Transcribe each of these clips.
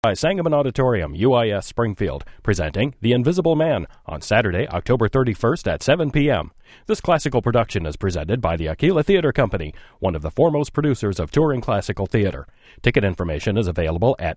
By Sangamon Auditorium, UIS Springfield, presenting The Invisible Man on Saturday, October 31st at 7 p.m. This classical production is presented by the Aquila Theater Company, one of the foremost producers of touring classical theater. Ticket information is available at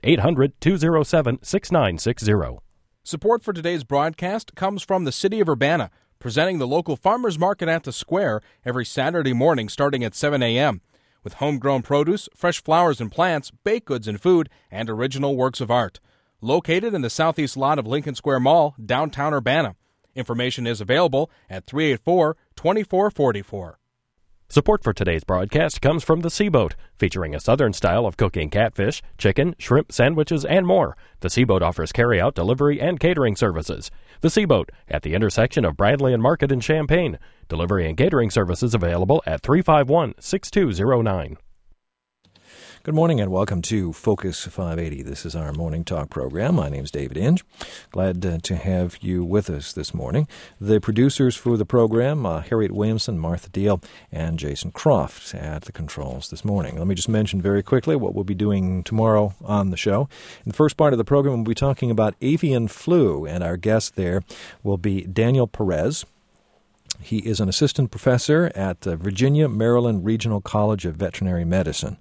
800-207-6960. Support for today's broadcast comes from the City of Urbana, presenting the local farmers market at the Square every Saturday morning starting at 7 a.m. with homegrown produce, fresh flowers and plants, baked goods and food, and original works of art. Located in the southeast lot of Lincoln Square Mall, downtown Urbana. Information is available at 384-2444. Support for today's broadcast comes from the Seaboat, featuring a southern style of cooking catfish, chicken, shrimp, sandwiches, and more. The Seaboat offers carry-out, delivery, and catering services. The Seaboat, at the intersection of Bradley and Market in Champaign. Delivery and catering services available at 351-6209. Good morning and welcome to Focus 580. This is our morning talk program. My name is David Inge. Glad to have you with us this morning. The producers for the program, Harriet Williamson, Martha Deal, and Jason Croft at the controls this morning. Let me just mention very quickly what we'll be doing tomorrow on the show. In the first part of the program, we'll be talking about avian flu, and our guest there will be Daniel Perez. He is an assistant professor at Virginia Maryland Regional College of Veterinary Medicine,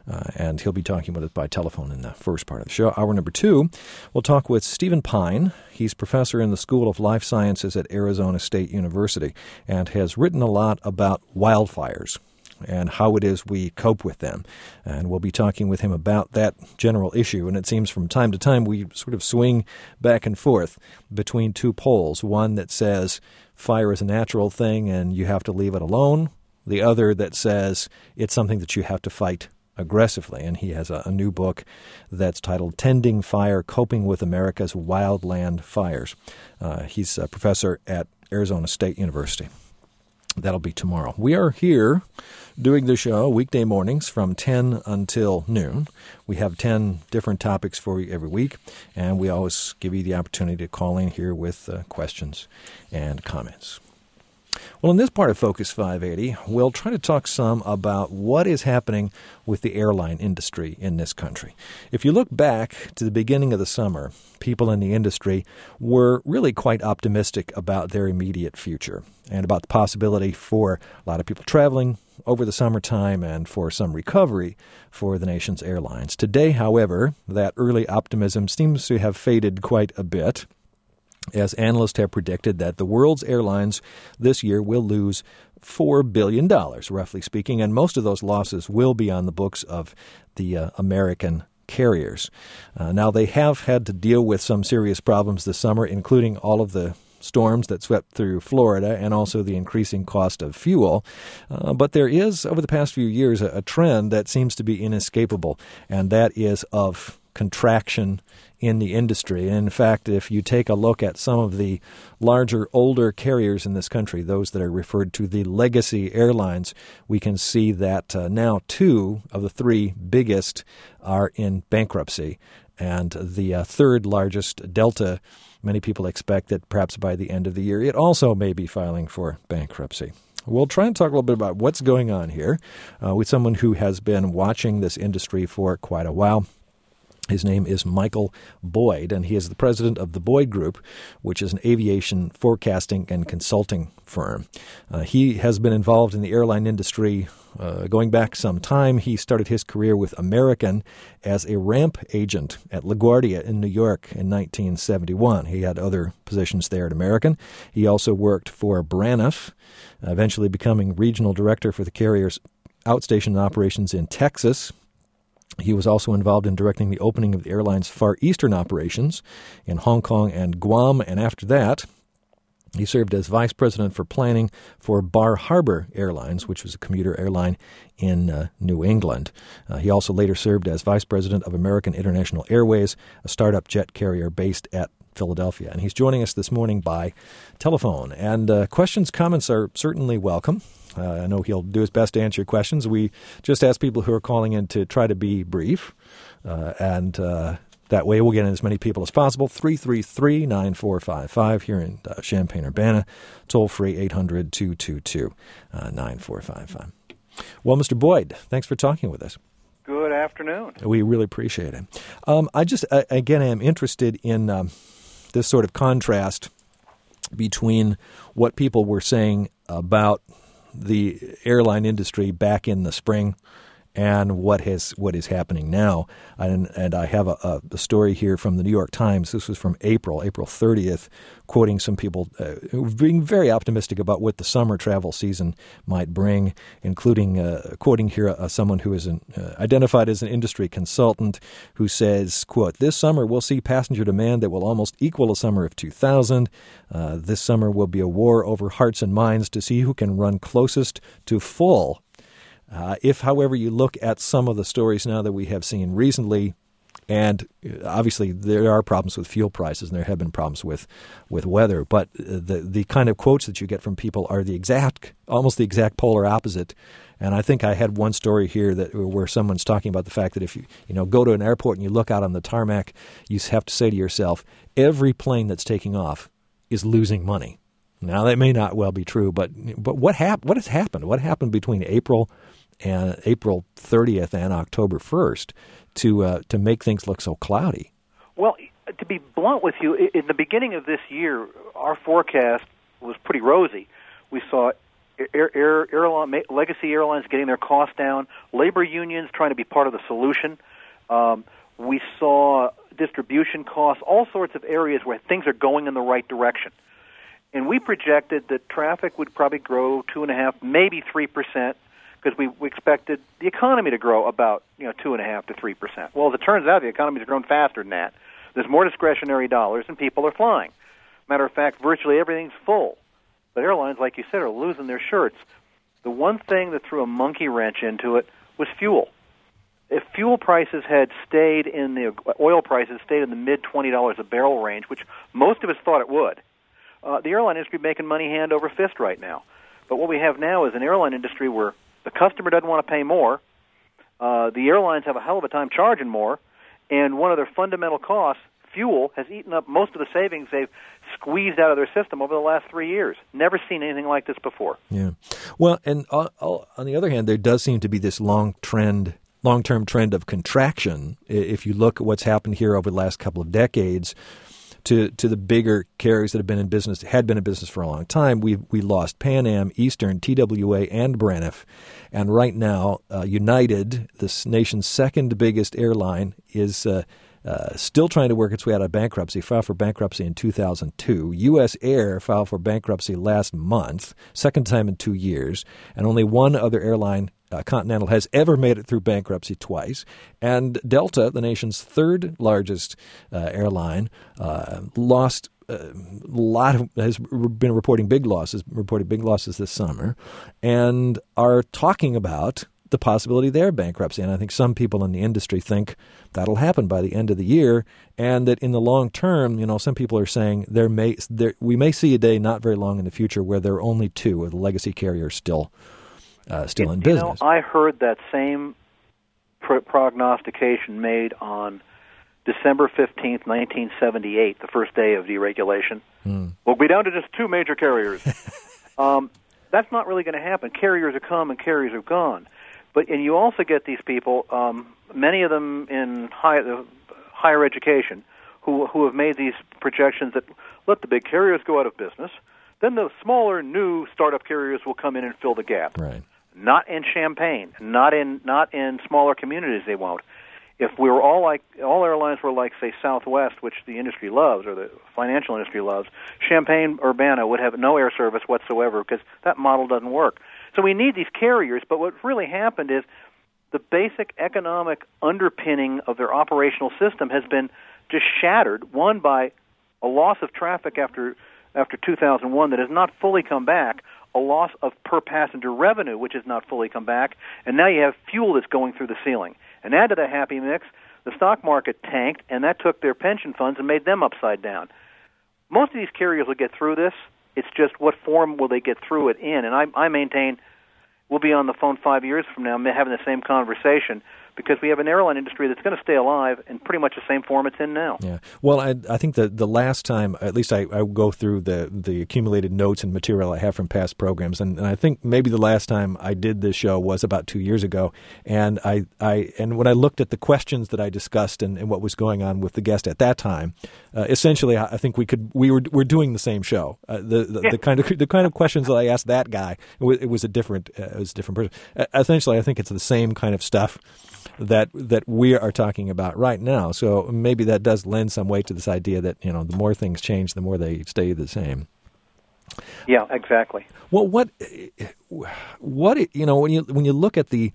and he'll be talking with us by telephone in the first part of the show. Hour number 2, we'll talk with Stephen Pine. He's professor in the School of Life Sciences at Arizona State University and has written a lot about wildfires and how it is we cope with them. And we'll be talking with him about that general issue. And it seems from time to time we sort of swing back and forth between two poles, one that says fire is a natural thing and you have to leave it alone, the other that says it's something that you have to fight aggressively. And he has a new book that's titled Tending Fire, Coping with America's Wildland Fires. He's a professor at Arizona State University. That'll be tomorrow. We are here doing the show weekday mornings from 10 until noon. We have 10 different topics for you every week, and we always give you the opportunity to call in here with questions and comments. Well, in this part of Focus 580, we'll try to talk some about what is happening with the airline industry in this country. If you look back to the beginning of the summer, people in the industry were really quite optimistic about their immediate future and about the possibility for a lot of people traveling over the summertime and for some recovery for the nation's airlines. Today, however, that early optimism seems to have faded quite a bit, as analysts have predicted that the world's airlines this year will lose $4 billion, roughly speaking, and most of those losses will be on the books of the American carriers. Now, they have had to deal with some serious problems this summer, including all of the storms that swept through Florida and also the increasing cost of fuel. But there is, over the past few years, a trend that seems to be inescapable, and that is of contraction in the industry. And in fact, if you take a look at some of the larger, older carriers in this country, those that are referred to the legacy airlines, we can see that now 2 of the 3 biggest are in bankruptcy. And the third largest, Delta, many people expect that perhaps by the end of the year, it also may be filing for bankruptcy. We'll try and talk a little bit about what's going on here with someone who has been watching this industry for quite a while. His name is Michael Boyd, and he is the president of the Boyd Group, which is an aviation forecasting and consulting firm. He has been involved in the airline industry going back some time. He started his career with American as a ramp agent at LaGuardia in New York in 1971. He had other positions there at American. He also worked for Braniff, eventually becoming regional director for the carrier's outstation operations in Texas. He was also involved in directing the opening of the airline's Far Eastern operations in Hong Kong and Guam, and after that, he served as vice president for planning for Bar Harbor Airlines, which was a commuter airline in New England. He also later served as vice president of American International Airways, a startup jet carrier based at Philadelphia. And he's joining us this morning by telephone. And questions, comments are certainly welcome. I know he'll do his best to answer your questions. We just ask people who are calling in to try to be brief, and that way we'll get in as many people as possible. 333-9455 here in Champaign-Urbana. Toll free 800-222-9455. Well, Mr. Boyd, thanks for talking with us. Good afternoon. We really appreciate it. I just, again, am interested in this sort of contrast between what people were saying about the airline industry back in the spring and what is happening now. And I have a story here from the New York Times. This was from April 30th, quoting some people being very optimistic about what the summer travel season might bring, including quoting here someone who is identified as an industry consultant who says, quote, "This summer we'll see passenger demand that will almost equal a summer of 2000. This summer will be a war over hearts and minds to see who can run closest to full." If, however, you look at some of the stories now that we have seen recently, and obviously there are problems with fuel prices and there have been problems with weather, but the kind of quotes that you get from people are almost the exact polar opposite. And I think I had one story here where someone's talking about the fact that if you go to an airport and you look out on the tarmac, you have to say to yourself, every plane that's taking off is losing money. Now, that may not well be true, but what has happened? What happened between April 30th and October 1st to make things look so cloudy? Well, to be blunt with you, in the beginning of this year, our forecast was pretty rosy. We saw legacy airlines getting their costs down, labor unions trying to be part of the solution. We saw distribution costs, all sorts of areas where things are going in the right direction. And we projected that traffic would probably grow 2.5%, maybe 3%, because we expected the economy to grow about 2.5% to 3%. Well, as it turns out, the economy has grown faster than that. There's more discretionary dollars, and people are flying. Matter of fact, virtually everything's full. But airlines, like you said, are losing their shirts. The one thing that threw a monkey wrench into it was fuel. If fuel prices had oil prices stayed in the mid-$20 a barrel range, which most of us thought it would, the airline industry making money hand over fist right now. But what we have now is an airline industry where the customer doesn't want to pay more, the airlines have a hell of a time charging more, and one of their fundamental costs, fuel, has eaten up most of the savings they've squeezed out of their system over the last 3 years. Never seen anything like this before. Yeah. Well, and on the other hand, there does seem to be this long-term trend of contraction. If you look at what's happened here over the last couple of decades, to the bigger carriers that had been in business for a long time, we lost Pan Am, Eastern, TWA, and Braniff. And right now, United, this nation's second biggest airline, is still trying to work its way out of bankruptcy, filed for bankruptcy in 2002. U.S. Air filed for bankruptcy last month, second time in 2 years, and only one other airline, Continental, has ever made it through bankruptcy twice. And Delta, the nation's third largest airline, has been reporting big losses this summer, and are talking about the possibility of their bankruptcy. And I think some people in the industry think that'll happen by the end of the year, and that in the long term, some people are saying we may see a day not very long in the future where there are only two of the legacy carriers still in business. I heard that same prognostication made on December 15th, 1978, the first day of deregulation. We'll be down to just two major carriers. That's not really going to happen. Carriers have come and carriers have gone. And you also get these people, many of them in higher education, who have made these projections that let the big carriers go out of business, then the smaller, new startup carriers will come in and fill the gap. Right. Not in Champaign, not in smaller communities. They won't. If we were all airlines were like, say, Southwest, which the industry loves, or the financial industry loves, Champaign Urbana would have no air service whatsoever because that model doesn't work. So we need these carriers, but what really happened is the basic economic underpinning of their operational system has been just shattered, one by a loss of traffic after 2001 that has not fully come back, a loss of per-passenger revenue which has not fully come back, and now you have fuel that's going through the ceiling. And add to the happy mix, the stock market tanked, and that took their pension funds and made them upside down. Most of these carriers will get through this. It's just what form will they get through it in? And I maintain we'll be on the phone 5 years from now having the same conversation because we have an airline industry that's going to stay alive in pretty much the same form it's in now. Yeah. Well, I think the last time, at least I go through the accumulated notes and material I have from past programs, and I think maybe the last time I did this show was about 2 years ago, and and when I looked at the questions that I discussed and what was going on with the guest at that time, essentially I think we're doing the same show. The kind of questions that I asked that guy, it was a different person. Essentially, I think it's the same kind of stuff that we are talking about right now. So maybe that does lend some weight to this idea that, you know, the more things change, the more they stay the same. Yeah, exactly. Well, what you know, when you look at the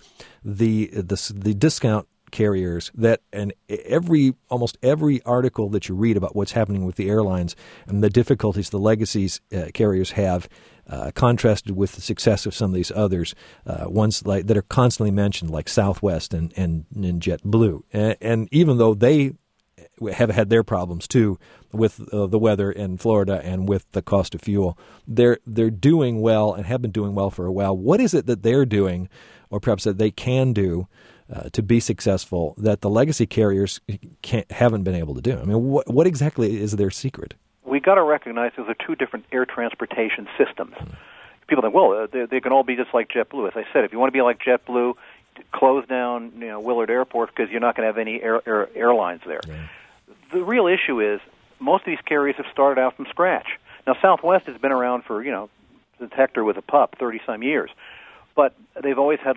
discount carriers, that and almost every article that you read about what's happening with the airlines and the difficulties the legacies carriers have, contrasted with the success of some of these others, ones like that are constantly mentioned, like Southwest and JetBlue, and even though they have had their problems too with the weather in Florida and with the cost of fuel, they're doing well and have been doing well for a while. What is it that they're doing, or perhaps that they can do, to be successful that the legacy carriers haven't been able to do? I mean, what exactly is their secret? We got to recognize those are two different air transportation systems. People think, well, they can all be just like JetBlue. As I said, if you want to be like JetBlue, close down Willard Airport because you're not going to have any airlines there. Yeah. The real issue is most of these carriers have started out from scratch. Now, Southwest has been around for, since Hector was a pup, 30-some years. But they've always had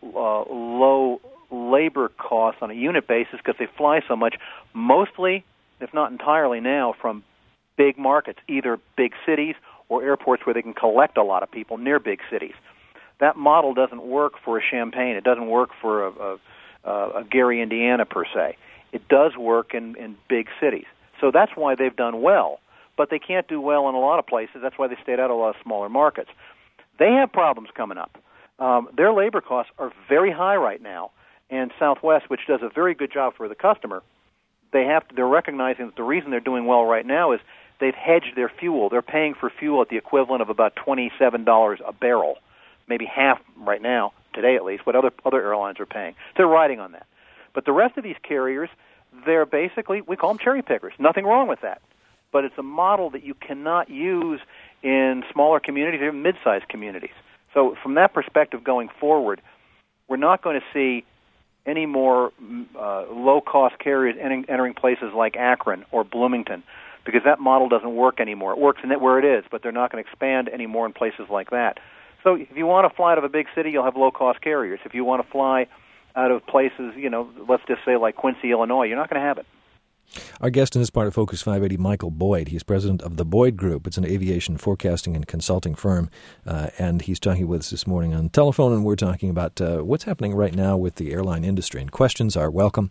low labor costs on a unit basis because they fly so much, mostly, if not entirely now, from big markets, either big cities or airports where they can collect a lot of people near big cities. That model doesn't work for a Champaign. It doesn't work for a Gary, Indiana, per se. It does work in big cities. So that's why they've done well. But they can't do well in a lot of places. That's why they stayed out of a lot of smaller markets. They have problems coming up. Their labor costs are very high right now. And Southwest, which does a very good job for the customer, they're recognizing that the reason they're doing well right now is they've hedged their fuel. They're paying for fuel at the equivalent of about $27 a barrel, maybe half right now, today at least, what other airlines are paying. They're riding on that. But the rest of these carriers, they're basically, we call them cherry pickers. Nothing wrong with that. But it's a model that you cannot use in smaller communities or mid-sized communities. So from that perspective going forward, we're not going to see any more low-cost carriers entering places like Akron or Bloomington, because that model doesn't work anymore. It works where it is, but they're not going to expand anymore in places like that. So if you want to fly out of a big city, you'll have low-cost carriers. If you want to fly out of places, let's just say like Quincy, Illinois, you're not going to have it. Our guest in this part of Focus 580, Michael Boyd. He's president of the Boyd Group. It's an aviation forecasting and consulting firm, and he's talking with us this morning on the telephone, and we're talking about what's happening right now with the airline industry. And questions are welcome,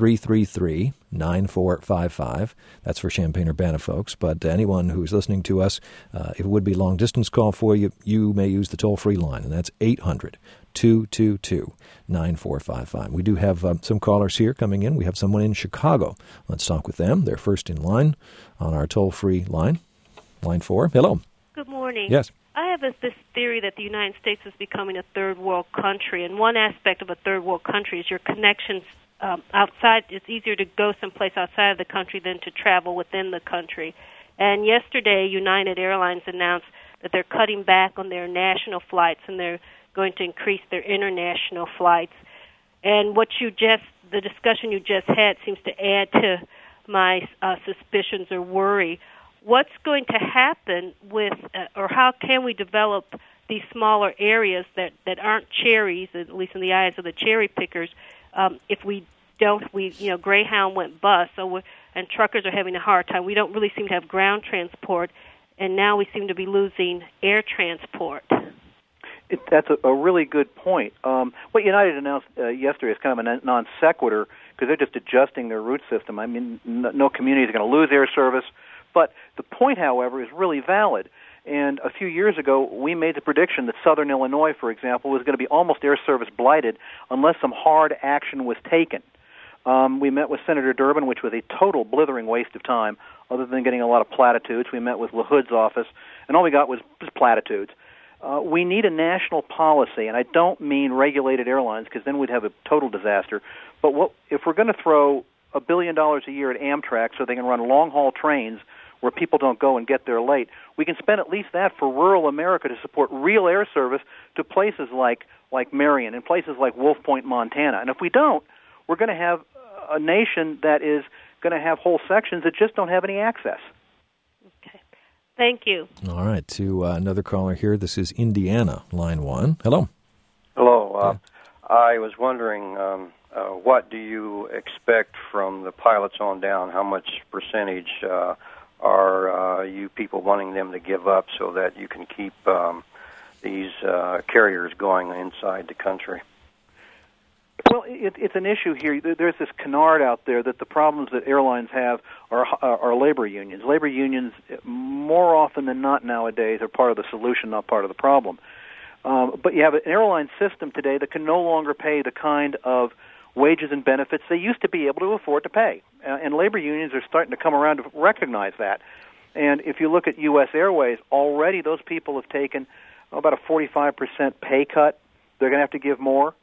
333-9455. That's for Champaign-Urbana folks, but anyone who's listening to us, if it would be a long-distance call for you, you may use the toll-free line, and that's 800-222-9455. We do have some callers here coming in. We have someone in Chicago. Let's talk with them. They're first in line on our toll-free line. Line 4. Hello. Good morning. Yes. I have this theory that the United States is becoming a third world country, and one aspect of a third world country is your connections outside. It's easier to go someplace outside of the country than to travel within the country. And yesterday, United Airlines announced that they're cutting back on their national flights, and they're going to increase their international flights. And the discussion you just had seems to add to my suspicions or worry. What's going to happen with, or how can we develop these smaller areas that aren't cherries, at least in the eyes of the cherry pickers, if we don't, Greyhound went bust, and truckers are having a hard time. We don't really seem to have ground transport, and now we seem to be losing air transport. That's a really good point. What United announced yesterday is kind of a non sequitur because they're just adjusting their route system. I mean, no community is going to lose air service. But the point, however, is really valid. And a few years ago, we made the prediction that Southern Illinois, for example, was going to be almost air service blighted unless some hard action was taken. We met with Senator Durbin, which was a total blithering waste of time, other than getting a lot of platitudes. We met with LaHood's office, and all we got was platitudes. We need a national policy, and I don't mean regulated airlines because then we'd have a total disaster. But if we're going to throw $1 billion a year at Amtrak so they can run long-haul trains where people don't go and get there late, we can spend at least that for rural America to support real air service to places like Marion and places like Wolf Point, Montana. And if we don't, we're going to have a nation that is going to have whole sections that just don't have any access. Okay. Thank you. All right. To another caller here. This is Indiana, line 1. Hello. Hello. I was wondering, what do you expect from the pilots on down? How much percentage are you people wanting them to give up so that you can keep these carriers going inside the country? Well, it's an issue here. There's this canard out there that the problems that airlines have are labor unions. Labor unions, more often than not nowadays, are part of the solution, not part of the problem. But you have an airline system today that can no longer pay the kind of wages and benefits they used to be able to afford to pay. And labor unions are starting to come around to recognize that. And if you look at U.S. Airways, already those people have taken about a 45% pay cut. They're going to have to give more.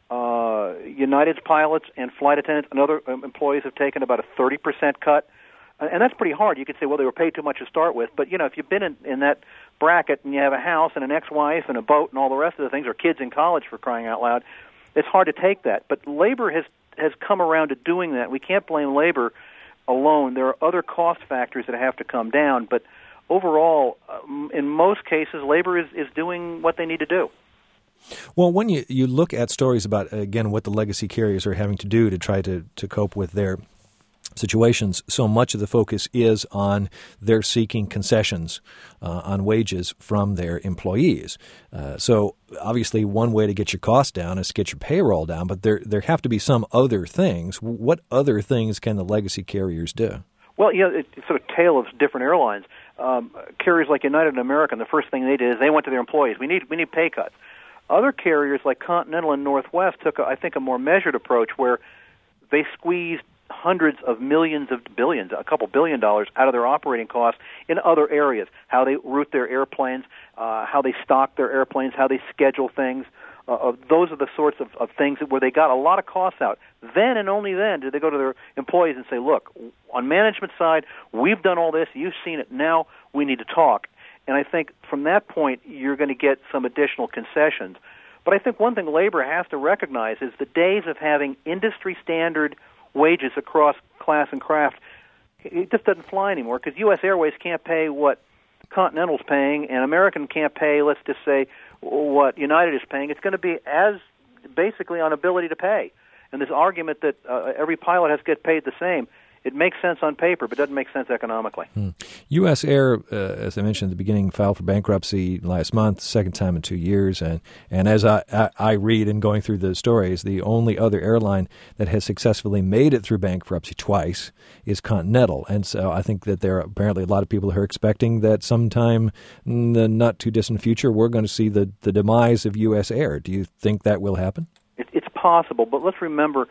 United's pilots and flight attendants and other employees have taken about a 30% cut. And that's pretty hard. You could say, well, they were paid too much to start with. But, if you've been in that bracket and you have a house and an ex-wife and a boat and all the rest of the things, or kids in college for crying out loud, it's hard to take that. But labor has come around to doing that. We can't blame labor alone. There are other cost factors that have to come down. But overall, in most cases, labor is doing what they need to do. Well, when you look at stories about, again, what the legacy carriers are having to do to try to cope with their situations, so much of the focus is on their seeking concessions on wages from their employees. So obviously one way to get your costs down is to get your payroll down, but there have to be some other things. What other things can the legacy carriers do? Well, it's sort of tale of different airlines. Carriers like United and American, the first thing they did is they went to their employees. We need pay cuts. Other carriers like Continental and Northwest took, I think, a more measured approach where they squeezed hundreds of millions of billions, a couple $1 billion out of their operating costs in other areas, how they route their airplanes, how they stock their airplanes, how they schedule things. Those are the sorts of things where they got a lot of costs out. Then and only then did they go to their employees and say, look, on management side, we've done all this, you've seen it, now we need to talk. And I think from that point, you're going to get some additional concessions. But I think one thing labor has to recognize is the days of having industry standard wages across class and craft, it just doesn't fly anymore because U.S. Airways can't pay what Continental's paying and American can't pay, let's just say, what United is paying. It's going to be as basically on ability to pay. And this argument that every pilot has to get paid the same, it makes sense on paper, but doesn't make sense economically. U.S. Air, as I mentioned at the beginning, filed for bankruptcy last month, second time in 2 years. And as I read in going through the stories, the only other airline that has successfully made it through bankruptcy twice is Continental. And so I think that there are apparently a lot of people who are expecting that sometime in the not-too-distant future we're going to see the demise of U.S. Air. Do you think that will happen? It's possible, but let's remember,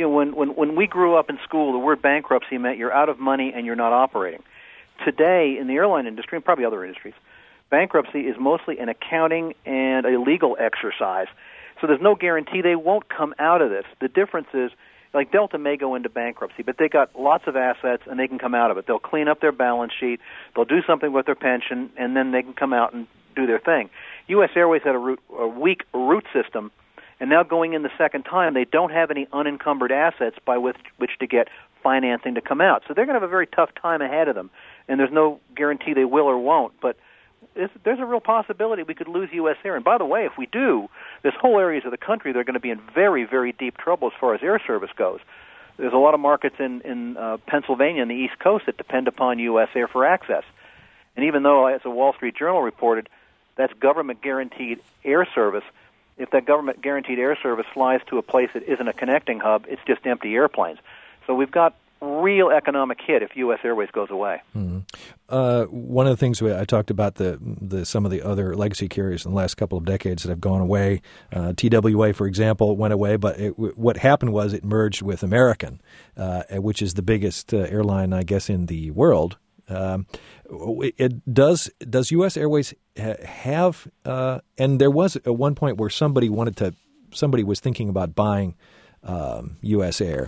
when we grew up in school, the word bankruptcy meant you're out of money and you're not operating. Today, in the airline industry, and probably other industries, bankruptcy is mostly an accounting and a legal exercise. So there's no guarantee they won't come out of this. The difference is, like Delta may go into bankruptcy, but they got lots of assets and they can come out of it. They'll clean up their balance sheet, they'll do something with their pension, and then they can come out and do their thing. U.S. Airways had a weak route system. And now going in the second time, they don't have any unencumbered assets by which to get financing to come out. So they're going to have a very tough time ahead of them. And there's no guarantee they will or won't. But there's a real possibility we could lose U.S. Air. And by the way, if we do, there's whole areas of the country that are going to be in very, very deep trouble as far as air service goes. There's a lot of markets in Pennsylvania and the East Coast that depend upon U.S. Air for access. And even though, as the Wall Street Journal reported, that's government-guaranteed air service, if that government-guaranteed air service flies to a place that isn't a connecting hub, it's just empty airplanes. So we've got real economic hit if U.S. Airways goes away. Mm-hmm. One of the things I talked about some of the other legacy carriers in the last couple of decades that have gone away. TWA, for example, went away, but what happened was it merged with American, which is the biggest airline, I guess, in the world. Does U.S. Airways have, and there was at one point where somebody was thinking about buying U.S. Air.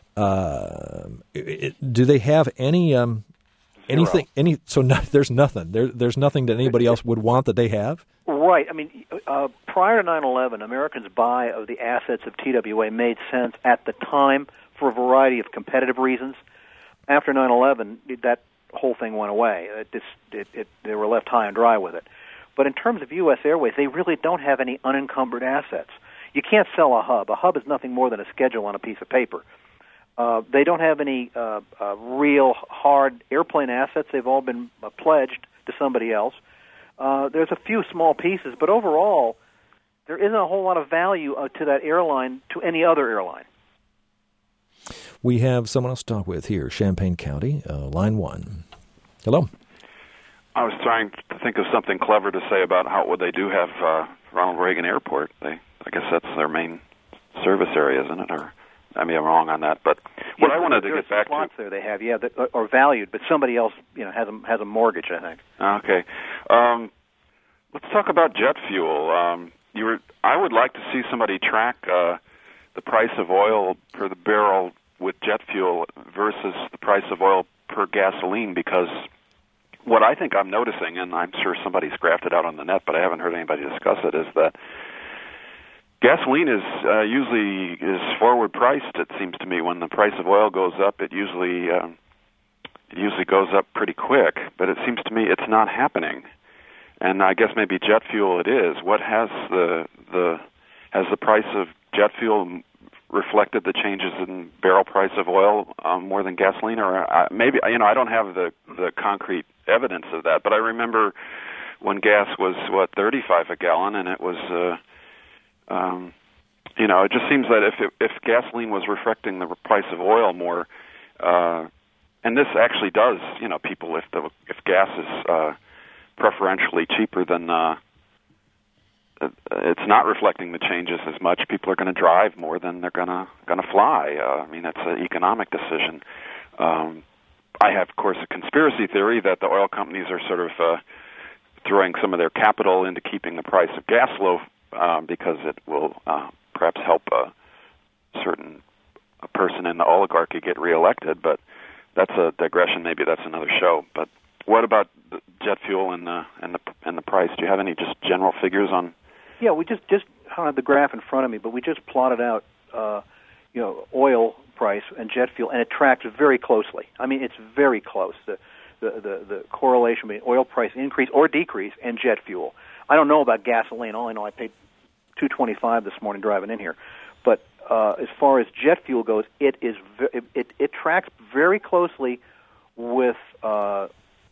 Do they have anything? There's nothing. There's nothing that anybody else would want that they have. Right. I mean, prior to 9/11, Americans' buy of the assets of TWA made sense at the time for a variety of competitive reasons. After 9/11, that whole thing went away. They were left high and dry with it. But in terms of U.S. Airways, they really don't have any unencumbered assets. You can't sell a hub. A hub is nothing more than a schedule on a piece of paper. They don't have any real hard airplane assets. They've all been pledged to somebody else. There's a few small pieces, but overall, there isn't a whole lot of value to that airline to any other airline. We have someone else to talk with here, Champaign County, line 1. Hello. I was trying to think of something clever to say about what they do have Ronald Reagan Airport. I guess that's their main service area, isn't it? Or I mean, I'm wrong on that. But what I wanted to get back to there they have, that are valued, but somebody else, has a mortgage, I think. Okay. Let's talk about jet fuel. I would like to see somebody track the price of oil per the barrel with jet fuel versus the price of oil per gasoline, because what I think I'm noticing, and I'm sure somebody's graphed it out on the net, but I haven't heard anybody discuss it, is that gasoline is usually forward priced. It seems to me when the price of oil goes up, it usually goes up pretty quick. But it seems to me it's not happening, and I guess maybe jet fuel it is. What has the price of jet fuel reflected the changes in barrel price of oil more than gasoline? Or maybe I don't have the concrete evidence of that, but I remember when gas was $35 a gallon, and it was. It just seems that if gasoline was reflecting the price of oil more, and this actually does, people, if gas is preferentially cheaper than it's not reflecting the changes as much, people are going to drive more than they're going to fly. It's an economic decision. I have, of course, a conspiracy theory that the oil companies are sort of throwing some of their capital into keeping the price of gas low. Because it will perhaps help a certain person in the oligarchy get reelected, but that's a digression. Maybe that's another show. But what about the jet fuel and the price? Do you have any just general figures on? Yeah, we just I don't have the graph in front of me, but we just plotted out oil price and jet fuel, and it tracks very closely. I mean, it's very close. The correlation between oil price increase or decrease and jet fuel. I don't know about gasoline. All I know, I paid $2.25 this morning driving in here. But as far as jet fuel goes, it tracks very closely with the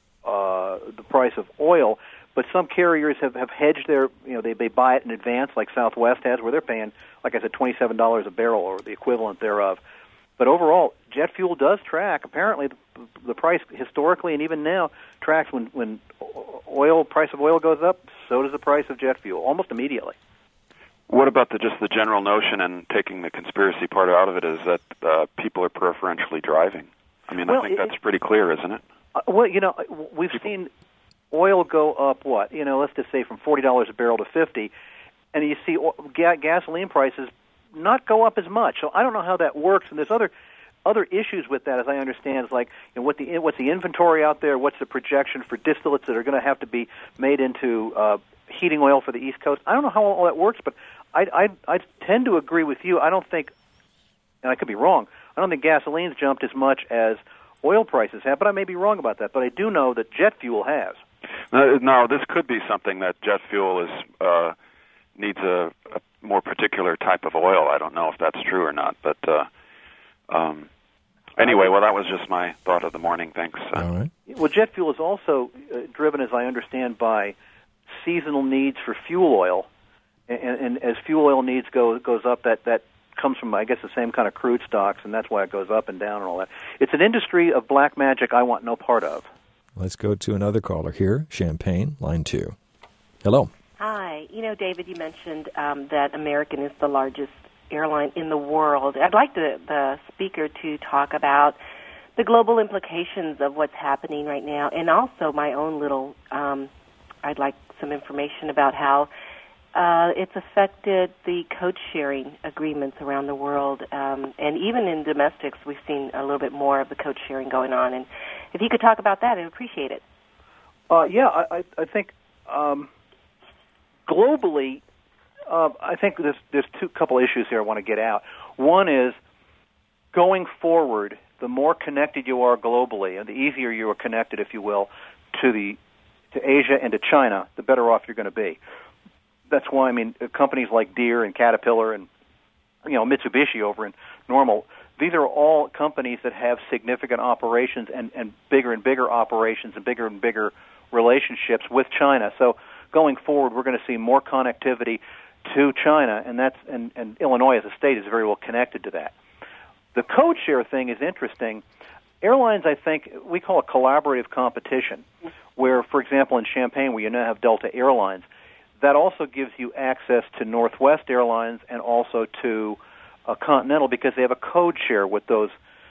price of oil. But some carriers have hedged their, they buy it in advance, like Southwest has, where they're paying, like I said, $27 a barrel or the equivalent thereof. But overall, jet fuel does track. Apparently, the price historically and even now tracks when price of oil goes up. So does the price of jet fuel, almost immediately. What about just the general notion, and taking the conspiracy part out of it, is that people are preferentially driving? I think that's pretty clear, isn't it? We've seen oil go up, let's just say from $40 a barrel to $50, and you see gasoline prices not go up as much. So I don't know how that works, and there's other issues with that, as I understand. It's like, what's the inventory out there? What's the projection for distillates that are going to have to be made into heating oil for the East Coast? I don't know how all that works, but I tend to agree with you. I don't think, and I could be wrong, I don't think gasoline's jumped as much as oil prices have, but I may be wrong about that. But I do know that jet fuel has. No, this could be something that jet fuel needs a more particular type of oil. I don't know if that's true or not, but anyway, well, that was just my thought of the morning. Thanks. All right. Well, jet fuel is also driven, as I understand, by seasonal needs for fuel oil, and as fuel oil needs goes up, that comes from, I guess, the same kind of crude stocks, and that's why it goes up and down and all that. It's an industry of black magic I want no part of. Let's go to another caller here, Champaign, line 2. Hello. Hi. David, you mentioned that American is the largest airline in the world. I'd like the speaker to talk about the global implications of what's happening right now, and also my own little, I'd like some information about how it's affected the code-sharing agreements around the world. And even in domestics, we've seen a little bit more of the code-sharing going on. And if you could talk about that, I'd appreciate it. I think globally, I think there's couple issues here I want to get out. One is, going forward, the more connected you are globally, and the easier you are connected, if you will, to Asia and to China, the better off you're going to be. That's why, companies like Deere and Caterpillar and, Mitsubishi over in Normal, these are all companies that have significant operations and bigger operations and bigger relationships with China. So going forward, we're going to see more connectivity to China, and Illinois as a state is very well connected to that. The code share thing is interesting. Airlines, I think, we call it collaborative competition, where, for example, in Champaign, where you now have Delta Airlines, that also gives you access to Northwest Airlines and also to Continental, because they have a code share with those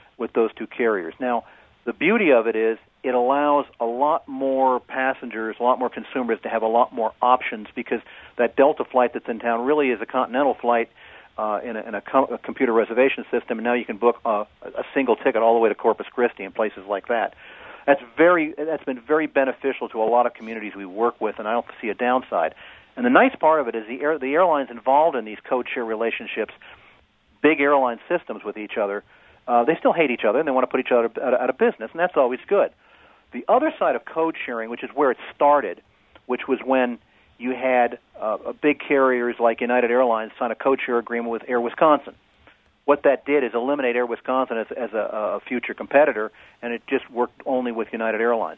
two carriers. Now, the beauty of it is it allows a lot more passengers, a lot more consumers to have a lot more options, because that Delta flight that's in town really is a Continental flight in a computer reservation system, and now you can book a single ticket all the way to Corpus Christi and places like that. That's been very beneficial to a lot of communities we work with, and I don't see a downside. And the nice part of it is the airlines involved in these code share relationships, big airline systems with each other, they still hate each other, and they want to put each other out of business, and that's always good. The other side of code sharing, which is where it started, which was when you had big carriers like United Airlines sign a code share agreement with Air Wisconsin. What that did is eliminate Air Wisconsin as a future competitor, and it just worked only with United Airlines.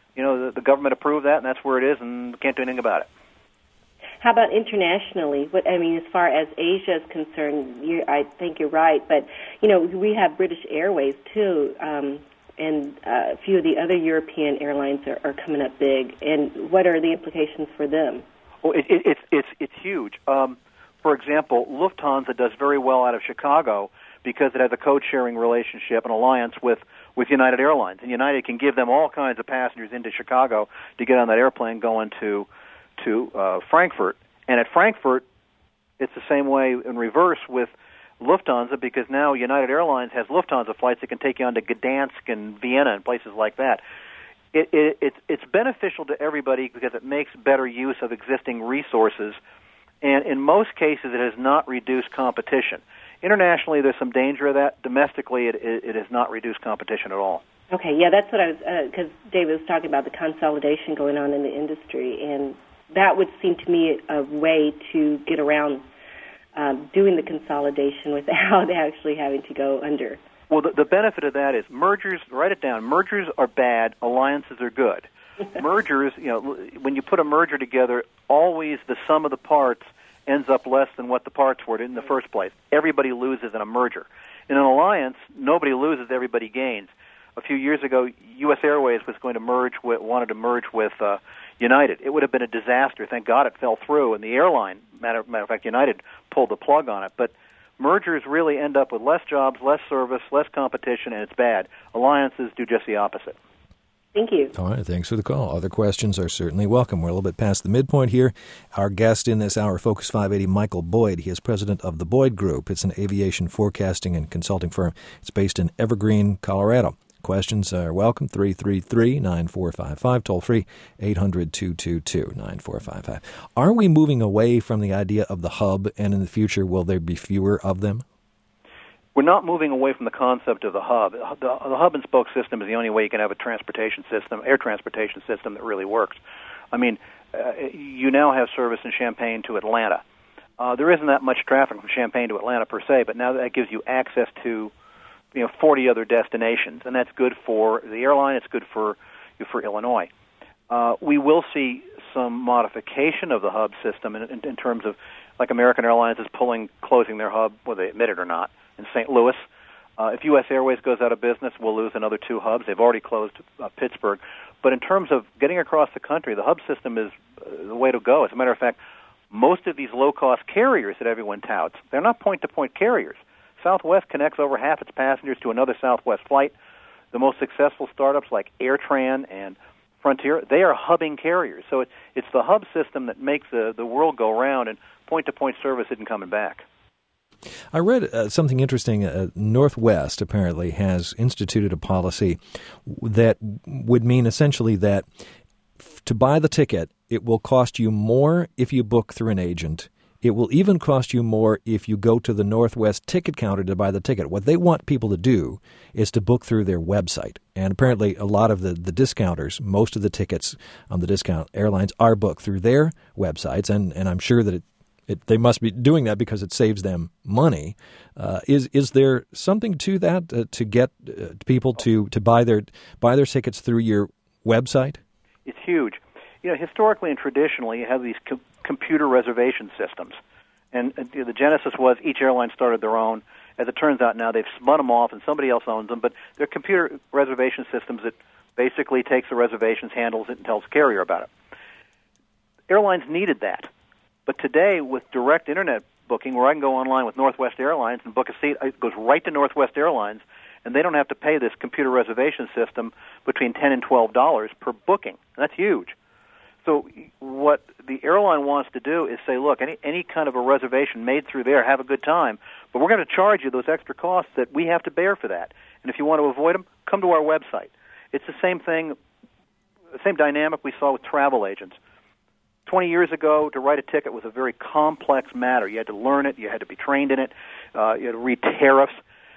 The government approved that, and that's where it is, and we can't do anything about it. How about internationally? As far as Asia is concerned, I think you're right, but we have British Airways too, and a few of the other European airlines are coming up big. And what are the implications for them? Well, it's huge. For example, Lufthansa does very well out of Chicago because it has a code-sharing relationship, an alliance with United Airlines. And United can give them all kinds of passengers into Chicago to get on that airplane going to Frankfurt. And at Frankfurt, it's the same way in reverse with Lufthansa, because now United Airlines has Lufthansa flights that can take you on to Gdansk and Vienna and places like that. It's beneficial to everybody because it makes better use of existing resources, and in most cases it has not reduced competition. Internationally, there's some danger of that. Domestically, it has not reduced competition at all. Okay, yeah, that's what I was, because David was talking about the consolidation going on in the industry, and that would seem to me a way to get around doing the consolidation without actually having to go under. Well, the benefit of that is mergers, write it down, mergers are bad, alliances are good. Mergers, when you put a merger together, always the sum of the parts ends up less than what the parts were in the first place. Everybody loses in a merger. In an alliance, nobody loses, everybody gains. A few years ago, U.S. Airways was going to wanted to merge with United. It would have been a disaster. Thank God it fell through, and the airline, matter of fact, United pulled the plug on it. But mergers really end up with less jobs, less service, less competition, and it's bad. Alliances do just the opposite. Thank you. All right, thanks for the call. Other questions are certainly welcome. We're a little bit past the midpoint here. Our guest in this hour, Focus 580, Michael Boyd. He is president of the Boyd Group. It's an aviation forecasting and consulting firm. It's based in Evergreen, Colorado. Questions are welcome, 333-9455, toll-free, 800-222-9455. Are we moving away from the idea of the hub, and in the future will there be fewer of them? We're not moving away from the concept of the hub. The hub and spoke system is the only way you can have a transportation system, air transportation system that really works. You now have service in Champaign to Atlanta. There isn't that much traffic from Champaign to Atlanta per se, but now that gives you access to 40 other destinations, and that's good for the airline. It's good for Illinois. We will see some modification of the hub system in terms of, like American Airlines is closing their hub, whether they admit it or not, in St. Louis. If U.S. Airways goes out of business, we'll lose another 2 hubs. They've already closed Pittsburgh. But in terms of getting across the country, the hub system is the way to go. As a matter of fact, most of these low-cost carriers that everyone touts, they're not point-to-point carriers. Southwest connects over half its passengers to another Southwest flight. The most successful startups like AirTran and Frontier, they are hubbing carriers. So it's the hub system that makes the world go round, and point-to-point service isn't coming back. I read something interesting. Northwest apparently has instituted a policy that would mean essentially that to buy the ticket, it will cost you more if you book through an agent. It will even cost you more if you go to the Northwest ticket counter to buy the ticket. What they want people to do is to book through their website. And apparently a lot of the discounters, most of the tickets on the discount airlines are booked through their websites. And I'm sure that they must be doing that because it saves them money. Is there something to that to get people to buy their tickets through your website? It's huge. Historically and traditionally, you have these computer reservation systems. And the genesis was each airline started their own. As it turns out now, they've spun them off and somebody else owns them. But they're computer reservation systems that basically takes the reservations, handles it, and tells the carrier about it. Airlines needed that. But today, with direct Internet booking, where I can go online with Northwest Airlines and book a seat, it goes right to Northwest Airlines, and they don't have to pay this computer reservation system between $10 and $12 per booking. That's huge. So what the airline wants to do is say, look, any kind of a reservation made through there, have a good time, but we're going to charge you those extra costs that we have to bear for that. And if you want to avoid them, come to our website. It's the same thing, the same dynamic we saw with travel agents. 20 years ago, to write a ticket was a very complex matter. You had to learn it. You had to be trained in it. You had to read tariffs.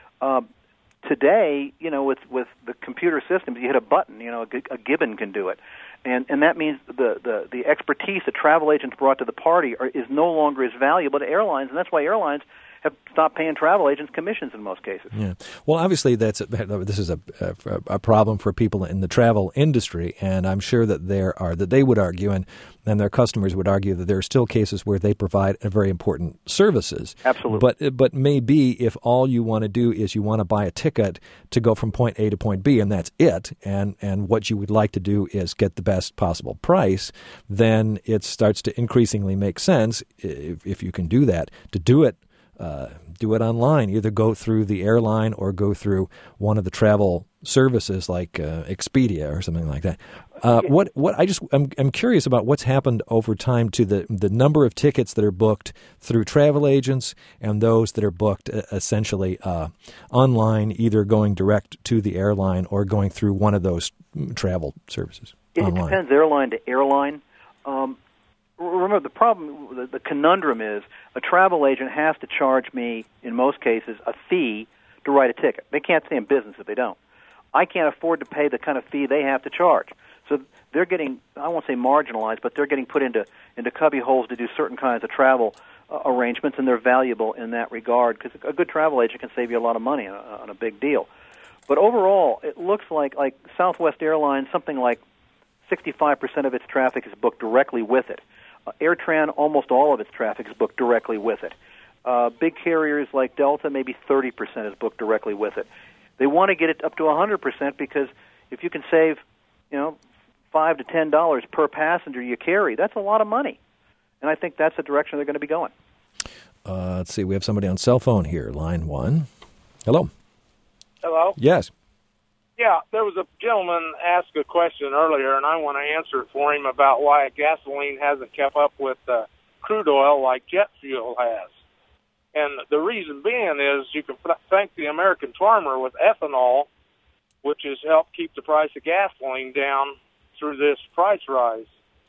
Today, with the computer systems, you hit a button. A gibbon can do it. And that means the expertise that travel agents brought to the party is no longer as valuable to airlines, and that's why airlines have stopped paying travel agents commissions in most cases. Yeah. Well, obviously, this is a problem for people in the travel industry, and I'm sure that they would argue, and their customers would argue that there are still cases where they provide very important services. Absolutely. But maybe if all you want to do is you want to buy a ticket to go from point A to point B, and that's it, and what you would like to do is get the best possible price, then it starts to increasingly make sense, if you can do that, to do it online. Either go through the airline or go through one of the travel services like Expedia or something like that. I'm curious about what's happened over time to the number of tickets that are booked through travel agents and those that are booked essentially online, either going direct to the airline or going through one of those travel services online. It depends airline to airline. Remember, the problem, the conundrum is a travel agent has to charge me, in most cases, a fee to write a ticket. They can't stay in business if they don't. I can't afford to pay the kind of fee they have to charge. So they're getting, I won't say marginalized, but they're getting put into cubby holes to do certain kinds of travel arrangements, and they're valuable in that regard because a good travel agent can save you a lot of money on a big deal. But overall, it looks like Southwest Airlines, something like 65% of its traffic is booked directly with it. AirTran, almost all of its traffic is booked directly with it. Big carriers like Delta, maybe 30% is booked directly with it. They want to get it up to 100% because if you can save, $5 to $10 per passenger you carry, that's a lot of money. And I think that's the direction they're going to be going. Let's see. We have somebody on cell phone here, line 1. Hello. Hello? Yes. Yeah, there was a gentleman asked a question earlier, and I want to answer it for him about why gasoline hasn't kept up with crude oil like jet fuel has. And the reason being is you can thank the American farmer with ethanol, which has helped keep the price of gasoline down through this price rise.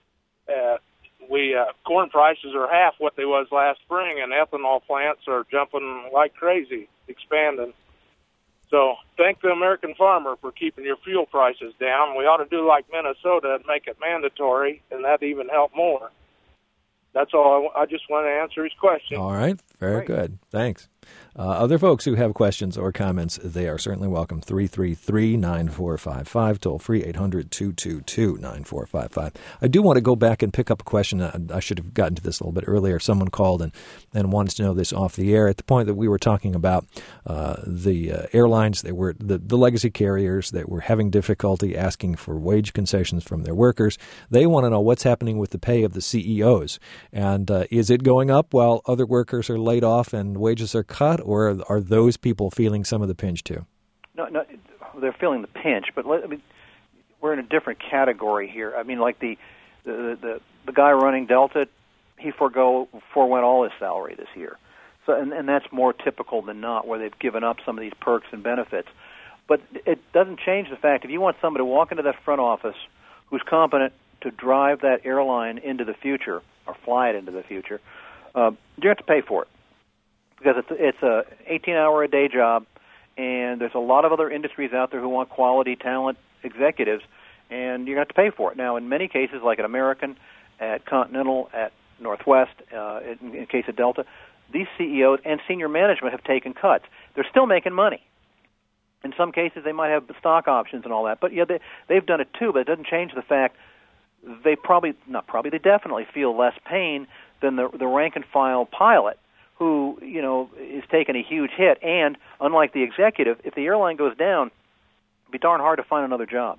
Corn prices are half what they was last spring, and ethanol plants are jumping like crazy, expanding. So thank the American farmer for keeping your fuel prices down. We ought to do like Minnesota and make it mandatory, and that'd even help more. That's all. I just want to answer his question. All right. Very good. Thanks. Other folks who have questions or comments, they are certainly welcome. 333-9455, toll free 800-222-9455. I do want to go back and pick up a question. I should have gotten to this a little bit earlier. Someone called and wanted to know this off the air at the point that we were talking about the airlines. They were the legacy carriers that were having difficulty asking for wage concessions from their workers. They want to know what's happening with the pay of the CEOs. And is it going up while other workers are laid off and wages are cut, or are those people feeling some of the pinch too? No, they're feeling the pinch. But we're we're in a different category here. I mean, like the guy running Delta, he forewent all his salary this year. So, and that's more typical than not, where they've given up some of these perks and benefits. But it doesn't change the fact, if you want somebody to walk into that front office who's competent to drive that airline into the future, or fly it into the future, you have to pay for it. Because it's a 18-hour-a-day job, and there's a lot of other industries out there who want quality talent executives, and you're going to have to pay for it. Now, in many cases, like at American, at Continental, at Northwest, in case of Delta, these CEOs and senior management have taken cuts. They're still making money. In some cases, they might have stock options and all that, but yeah, they've done it too. But it doesn't change the fact they definitely feel less pain than the rank and file pilot, who is taking a huge hit. And unlike the executive, if the airline goes down, it'd be darn hard to find another job.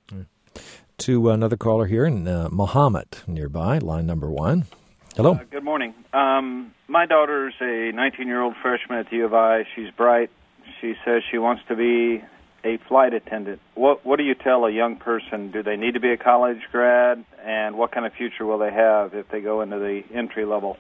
To another caller here, Mohammed nearby, line number 1. Hello. Good morning. My daughter's a 19-year-old freshman at the U of I. She's bright. She says she wants to be a flight attendant. What do you tell a young person? Do they need to be a college grad? And what kind of future will they have if they go into the entry level?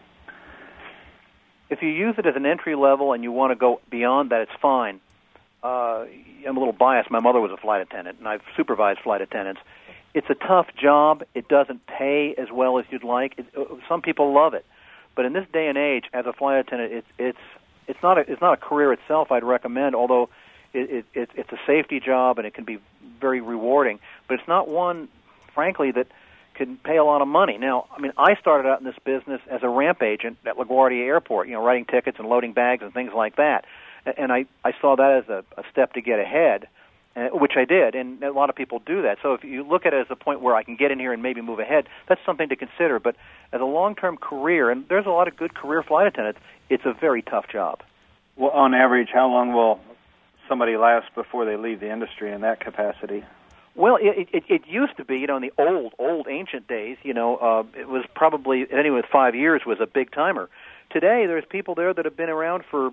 If you use it as an entry level and you want to go beyond that, it's fine. I'm a little biased. My mother was a flight attendant, and I've supervised flight attendants. It's a tough job. It doesn't pay as well as you'd like. Some people love it, but in this day and age, as a flight attendant, it's not a career itself I'd recommend. Although it's a safety job and it can be very rewarding, but it's not one, frankly, that can pay a lot of money. Now, I mean, I started out in this business as a ramp agent at LaGuardia Airport, writing tickets and loading bags and things like that, and I saw that as a step to get ahead. Which I did, and a lot of people do that. So if you look at it as a point where I can get in here and maybe move ahead, that's something to consider. But as a long-term career, and there's a lot of good career flight attendants, it's a very tough job. Well, on average, how long will somebody last before they leave the industry in that capacity? Well, it used to be, in the old ancient days, it was probably, anyway, 5 years was a big timer. Today, there's people there that have been around for,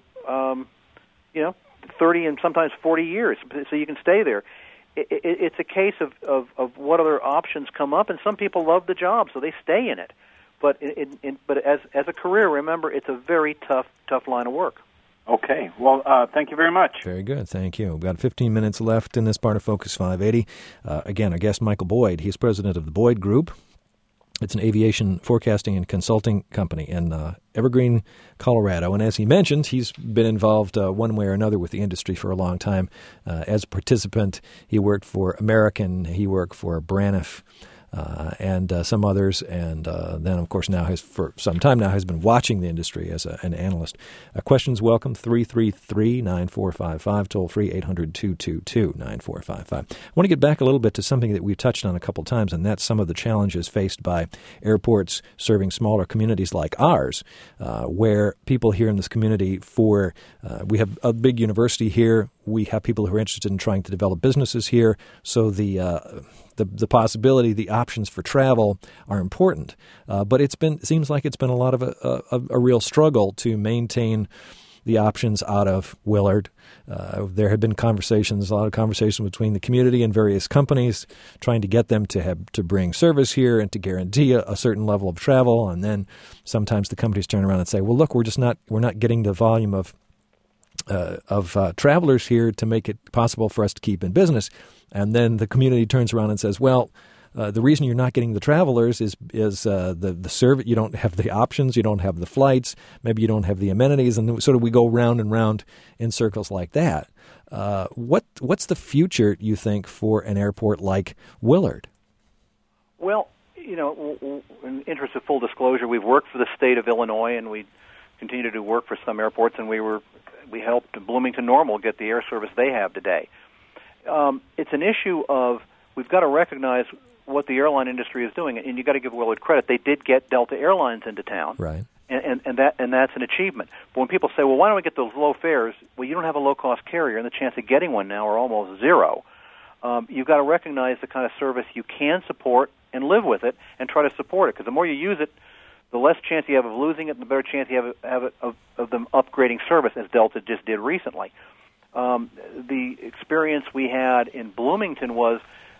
30 and sometimes 40 years, so you can stay there. It's a case of what other options come up, and some people love the job, so they stay in it. But but as a career, remember, it's a very tough line of work. Okay. Well, thank you very much. Very good. Thank you. We've got 15 minutes left in this part of Focus 580. Again, our guest, Michael Boyd. He's president of the Boyd Group. It's an aviation forecasting and consulting company in Evergreen, Colorado. And as he mentioned, he's been involved one way or another with the industry for a long time. As a participant, he worked for American, he worked for Braniff, and some others, and then, of course, now for some time now has been watching the industry as an analyst. Questions welcome, 333-9455, toll-free 800-222-9455. I want to get back a little bit to something that we've touched on a couple times, and that's some of the challenges faced by airports serving smaller communities like ours, where people here in this community we have a big university here. We have people who are interested in trying to develop businesses here, so the possibility, the options for travel are important. But it seems like it's been a lot of a real struggle to maintain the options out of Willard. There have been a lot of conversations between the community and various companies trying to get them to bring service here and to guarantee a certain level of travel. And then sometimes the companies turn around and say, well, look, we're not getting the volume of travelers here to make it possible for us to keep in business. And then the community turns around and says, well, the reason you're not getting the travelers is the service. You don't have the options. You don't have the flights. Maybe you don't have the amenities. And sort of we go round and round in circles like that. What's the future, you think, for an airport like Willard? Well, in the interest of full disclosure, we've worked for the state of Illinois, and we continue to do work for some airports, and we helped Bloomington Normal get the air service they have today. It's an issue of we've got to recognize what the airline industry is doing, and you've got to give Willard credit. They did get Delta Airlines into town, right? And that's an achievement. But when people say, well, why don't we get those low fares? Well, you don't have a low-cost carrier, and the chance of getting one now are almost zero. You've got to recognize the kind of service you can support and live with it and try to support it, because the more you use it, the less chance you have of losing it, and the better chance you have of them upgrading service, as Delta just did recently. The experience we had in Bloomington was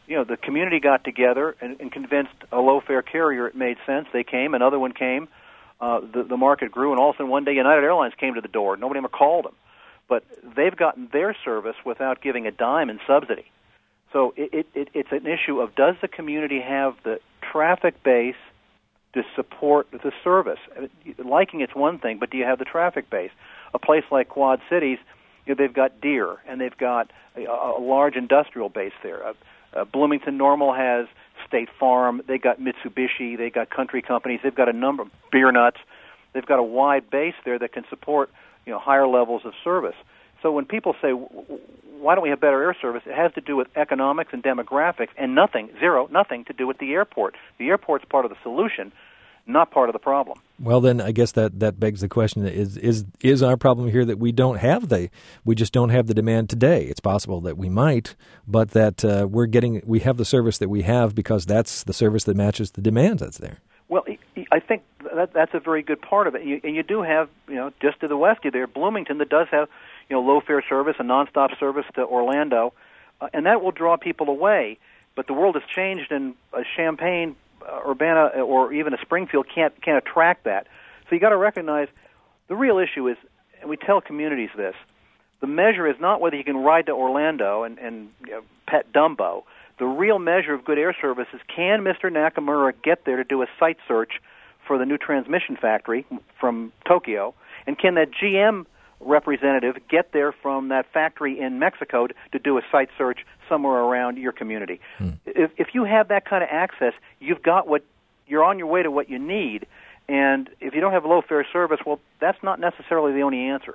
the community got together and convinced a low-fare carrier it made sense. They came, another one came. The market grew, and all of a sudden one day United Airlines came to the door. Nobody ever called them. But they've gotten their service without giving a dime in subsidy. So it's an issue of, does the community have the traffic base to support the service? Liking it's one thing, but do you have the traffic base? A place like Quad Cities, they've got Deere, and they've got a large industrial base there. Bloomington Normal has State Farm. They got Mitsubishi. They got country companies. They've got a number of beer nuts. They've got a wide base there that can support higher levels of service. So when people say, why don't we have better air service, it has to do with economics and demographics, and nothing to do with the airport. The airport's part of the solution, not part of the problem. Well, then I guess that begs the question: is our problem here that we just don't have the demand today? It's possible that we might, but that we have the service that we have because that's the service that matches the demand that's there. Well, I think that's a very good part of it. And you do have, just to the west of there, Bloomington, that does have, low-fare service and nonstop service to Orlando, and that will draw people away. But the world has changed, and Champaign, Urbana, or even a Springfield can't attract that. So you got to recognize the real issue is, and we tell communities this, the measure is not whether you can ride to Orlando and pet Dumbo. The real measure of good air service is, can Mr. Nakamura get there to do a site search for the new transmission factory from Tokyo, and can that GM representative get there from that factory in Mexico to do a site search somewhere around your community? If you have that kind of access, you're on your way to what you need. And if you don't have low fare service, well, that's not necessarily the only answer.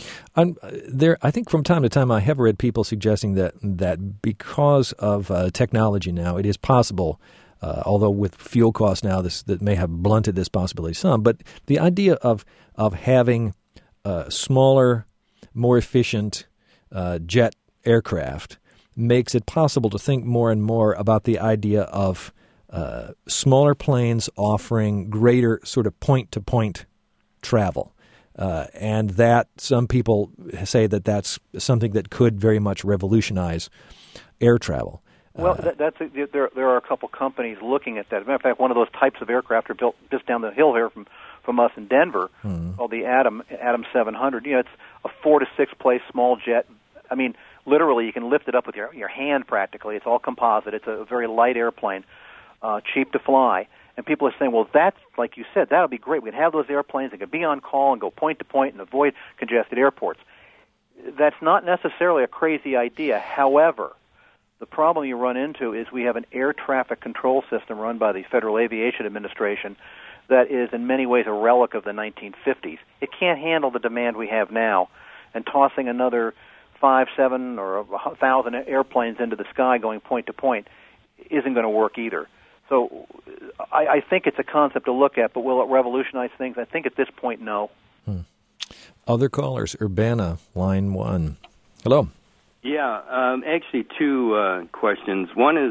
I think from time to time I have read people suggesting that because of technology now, it is possible, although with fuel costs now that may have blunted this possibility some, but the idea of having smaller, more efficient jet aircraft makes it possible to think more and more about the idea of smaller planes offering greater sort of point-to-point travel. And that some people say that that's something that could very much revolutionize air travel. Well, there are a couple companies looking at that. As a matter of fact, one of those types of aircraft are built just down the hill here from us in Denver, called the Atom 700. It's a 4 to 6 place small jet. I mean, literally, you can lift it up with your hand practically. It's all composite. It's a very light airplane, cheap to fly. And people are saying, well, that's, like you said, that would be great. We'd have those airplanes that could be on call and go point to point and avoid congested airports. That's not necessarily a crazy idea. However, the problem you run into is we have an air traffic control system run by the Federal Aviation Administration that is in many ways a relic of the 1950s. It can't handle the demand we have now, and tossing another 5, 7, or 1,000 airplanes into the sky going point to point isn't going to work either. So I think it's a concept to look at, but will it revolutionize things? I think at this point, no. Other callers, Urbana, line 1. Hello. Yeah, actually two questions. One is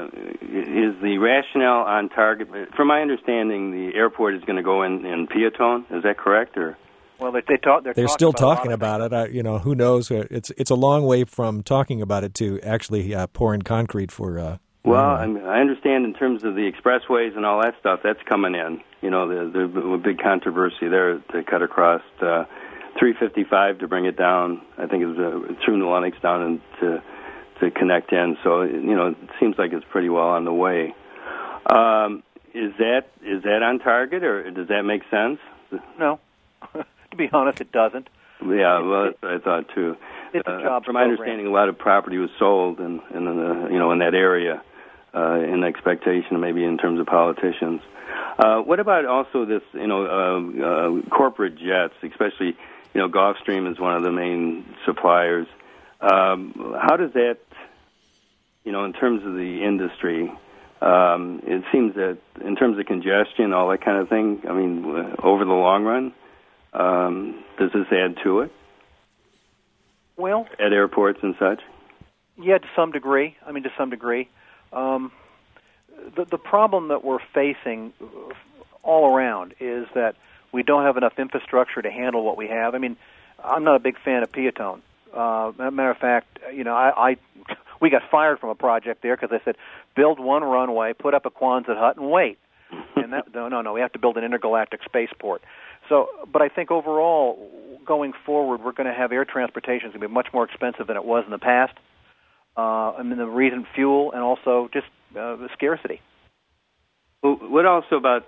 the rationale on target? From my understanding, the airport is going to go in Peatone. Is that correct? Or well, they're still talking about it. Who knows? It's a long way from talking about it to actually pouring concrete for. Well, I understand in terms of the expressways and all that stuff, that's coming in. There's a big controversy there to cut across 355 to bring it down. I think it was through New Lenox down and to connect in. So, it seems like it's pretty well on the way. Is that on target, or does that make sense? No. To be honest, it doesn't. Yeah, well, that's what I thought, too. It's a jobs From my understanding, a lot of property was sold in that area in expectation, maybe in terms of politicians. What about also this, corporate jets, especially, Gulfstream is one of the main suppliers. How does that, in terms of the industry, it seems that in terms of congestion, all that kind of thing, I mean, over the long run, does this add to it? Well, at airports and such? Yeah, to some degree. The problem that we're facing all around is that we don't have enough infrastructure to handle what we have. I mean, I'm not a big fan of Peatone. As a matter of fact, We got fired from a project there because I said, build one runway, put up a Quonset hut, and wait. And that, no, we have to build an intergalactic spaceport. So, but I think overall, going forward, we're going to have air transportation is going to be much more expensive than it was in the past. I mean, the reason, fuel, and also just the scarcity. Well, what also about,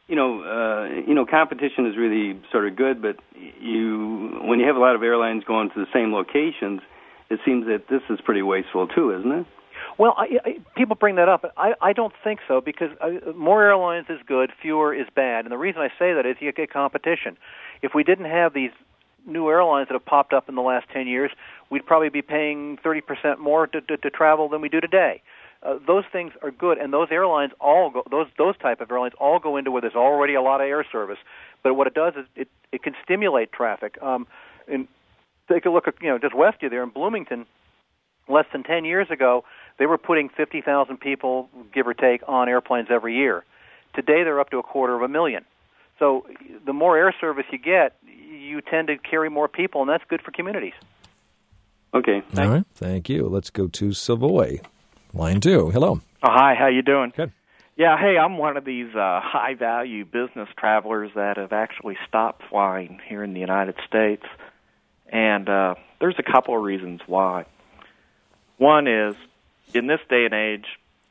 competition is really sort of good, but when you have a lot of airlines going to the same locations, it seems that this is pretty wasteful too, isn't it? Well, people bring that up. I don't think so, because more airlines is good, fewer is bad. And the reason I say that is you get competition. If we didn't have these new airlines that have popped up in the last 10 years, we'd probably be paying 30% more to travel than we do today. Those things are good, and those airlines all go, those type of airlines all go into where there's already a lot of air service. But what it does is it can stimulate traffic. And take a look at just west of you there in Bloomington. Less than 10 years ago, they were putting 50,000 people, give or take, on airplanes every year. Today, they're up to 250,000. So the more air service you get, you tend to carry more people, and that's good for communities. Okay. All right. Thank you. Let's go to Savoy. Line 2. Hello. Oh, hi. How you doing? Good. Yeah, hey, I'm one of these high-value business travelers that have actually stopped flying here in the United States, and there's a couple of reasons why. One is, in this day and age,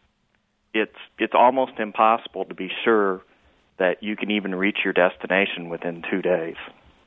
it's almost impossible to be sure that you can even reach your destination within 2 days.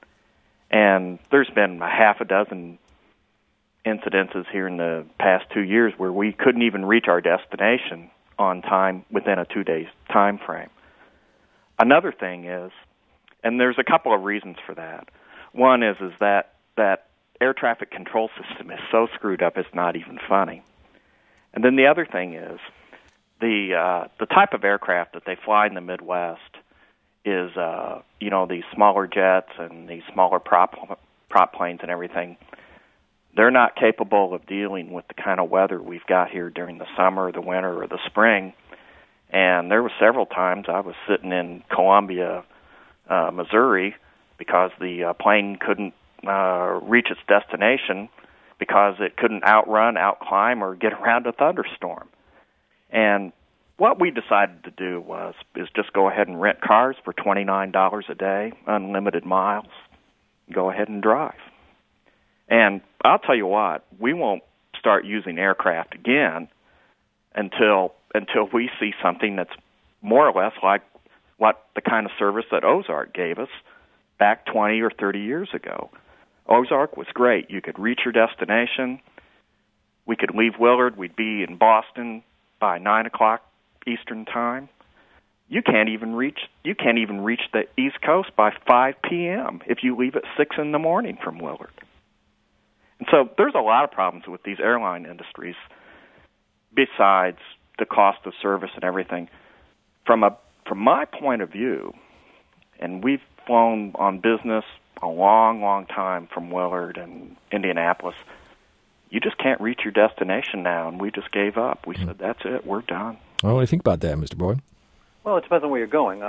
And there's been a half a dozen incidences here in the past 2 years where we couldn't even reach our destination on time within a 2-day time frame. Another thing is, and there's a couple of reasons for that. One is that air traffic control system is so screwed up it's not even funny. And then the other thing is the type of aircraft that they fly in the Midwest is these smaller jets and these smaller prop planes and everything. They're not capable of dealing with the kind of weather we've got here during the summer, the winter, or the spring. And there were several times I was sitting in Columbia, Missouri, because the plane couldn't reach its destination because it couldn't outclimb, or get around a thunderstorm. And what we decided to do is just go ahead and rent cars for $29 a day, unlimited miles, go ahead and drive. And I'll tell you what, we won't start using aircraft again until we see something that's more or less like what the kind of service that Ozark gave us back 20 or 30 years ago. Ozark was great. You could reach your destination. We could leave Willard. We'd be in Boston by 9 o'clock Eastern Time. You can't even reach the East Coast by 5 p.m. if you leave at 6 in the morning from Willard. And so there's a lot of problems with these airline industries besides the cost of service and everything. From my point of view, and we've flown on business a long, long time from Willard and Indianapolis, you just can't reach your destination now, and we just gave up. We said, that's it, we're done. Well, what do you think about that, Mr. Boyd? Well, it depends on where you're going.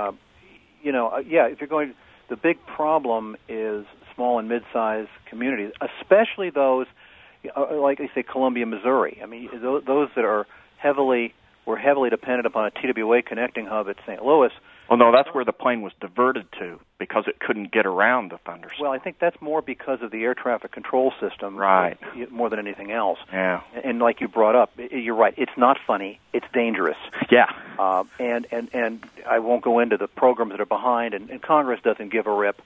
If you're going, the big problem is small and mid-sized communities, especially those, like I say, Columbia, Missouri. I mean, those that were heavily dependent upon a TWA connecting hub at St. Louis. Well, no, that's where the plane was diverted to because it couldn't get around the thunderstorm. Well, I think that's more because of the air traffic control system, right? More than anything else. Yeah. And like you brought up, you're right. It's not funny. It's dangerous. Yeah. And I won't go into the programs that are behind, and Congress doesn't give a rip.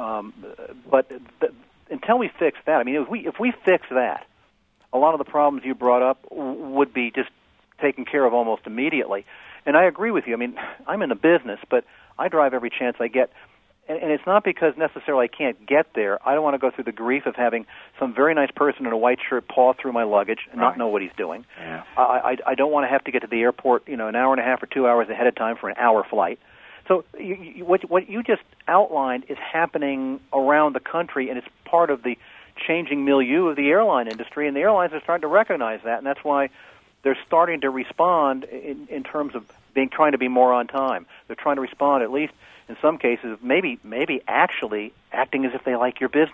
But until we fix that, I mean, if we fix that, a lot of the problems you brought up would be just taken care of almost immediately. And I agree with you. I mean, I'm in the business, but I drive every chance I get. And it's not because necessarily I can't get there. I don't want to go through the grief of having some very nice person in a white shirt paw through my luggage and not know what he's doing. Yeah. I don't want to have to get to the airport, an hour and a half or 2 hours ahead of time for an hour flight. So what you just outlined is happening around the country, and it's part of the changing milieu of the airline industry, and the airlines are starting to recognize that, and that's why they're starting to respond in terms of trying to be more on time. They're trying to respond, at least in some cases, maybe actually acting as if they like your business.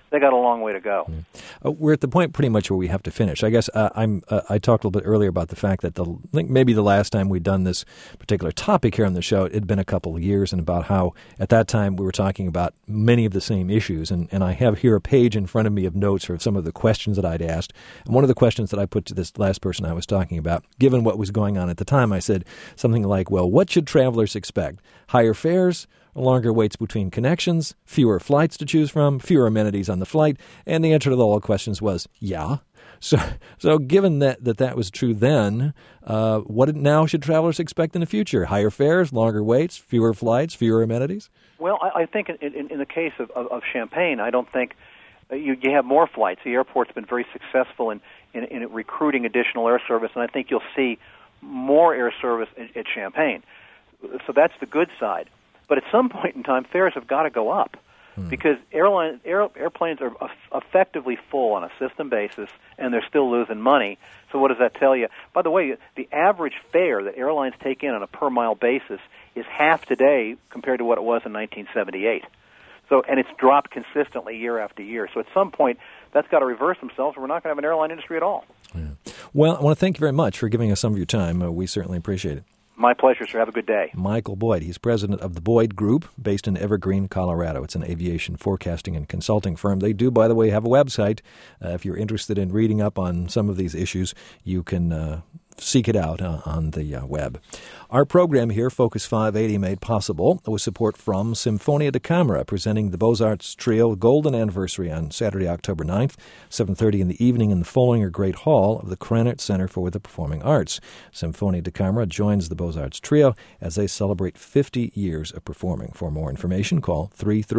they got a long way to go. We're at the point pretty much where we have to finish. I guess I talked a little bit earlier about the fact that I think maybe the last time we'd done this particular topic here on the show, it had been a couple of years, and about how at that time we were talking about many of the same issues. And I have here a page in front of me of notes for some of the questions that I'd asked. And one of the questions that I put to this last person I was talking about, given what was going on at the time, I said something like, well, what should travelers expect? Higher fares? Longer waits between connections, fewer flights to choose from, fewer amenities on the flight, and the answer to all the questions was, yeah. So given that was true then, what now should travelers expect in the future? Higher fares, longer waits, fewer flights, fewer amenities? Well, I think in the case of Champaign, I don't think you have more flights. The airport's been very successful in recruiting additional air service, and I think you'll see more air service at Champaign. So that's the good side. But at some point in time, fares have got to go up because airplanes are effectively full on a system basis, and they're still losing money. So what does that tell you? By the way, the average fare that airlines take in on a per-mile basis is half today compared to what it was in 1978. So, and it's dropped consistently year after year. So at some point, that's got to reverse themselves, or we're not going to have an airline industry at all. Yeah. Well, I want to thank you very much for giving us some of your time. We certainly appreciate it. My pleasure, sir. Have a good day. Michael Boyd. He's president of the Boyd Group, based in Evergreen, Colorado. It's an aviation forecasting and consulting firm. They do, by the way, have a website. If you're interested in reading up on some of these issues, you can seek it out on the web. Our program here, Focus 580, made possible with support from Sinfonia da Camera, presenting the Beaux-Arts Trio Golden Anniversary on Saturday, October 9th, 7:30 in the evening in the Follinger Great Hall of the Krannert Center for the Performing Arts. Sinfonia da Camera joins the Beaux-Arts Trio as they celebrate 50 years of performing. For more information, call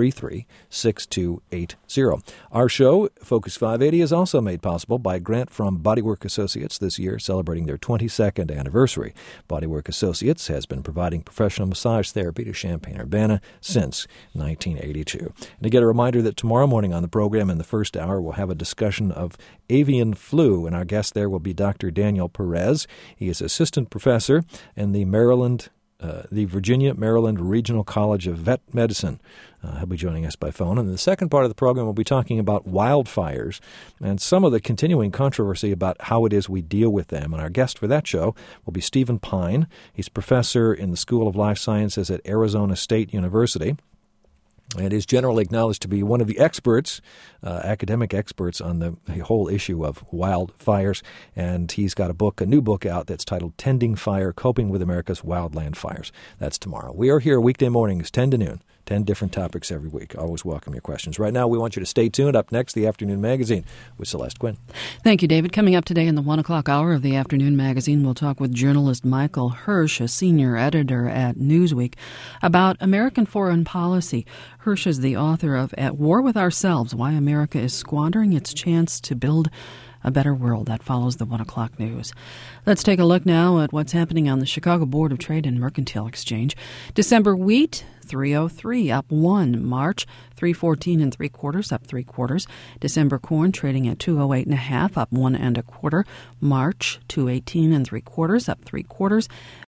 333-6280. Our show, Focus 580, is also made possible by a grant from Bodywork Associates this year, celebrating their 22nd anniversary. Bodywork Associates has been providing professional massage therapy to Champaign-Urbana since 1982. And to get a reminder that tomorrow morning on the program in the first hour, we'll have a discussion of avian flu, and our guest there will be Dr. Daniel Perez. He is assistant professor in the Virginia-Maryland Regional College of Vet Medicine. He'll be joining us by phone. And in the second part of the program, we'll be talking about wildfires and some of the continuing controversy about how it is we deal with them. And our guest for that show will be Stephen Pine. He's professor in the School of Life Sciences at Arizona State University, and is generally acknowledged to be one of the experts, academic experts, on the whole issue of wildfires. And he's got a new book out that's titled Tending Fire, Coping with America's Wildland Fires. That's tomorrow. We are here weekday mornings, 10 to noon. 10 different topics every week. Always welcome your questions. Right now, we want you to stay tuned. Up next, the Afternoon Magazine with Celeste Quinn. Thank you, David. Coming up today in the 1 o'clock hour of the Afternoon Magazine, we'll talk with journalist Michael Hirsch, a senior editor at Newsweek, about American foreign policy. Hirsch is the author of At War with Ourselves, Why America is Squandering Its Chance to Build a Better World. That follows the 1 o'clock news. Let's take a look now at what's happening on the Chicago Board of Trade and Mercantile Exchange. December wheat, 303, up 1. March, 314 3/4, up 3/4. December corn trading at 208 1/2, up 1 1/4. March, 218 3/4, up 3/4.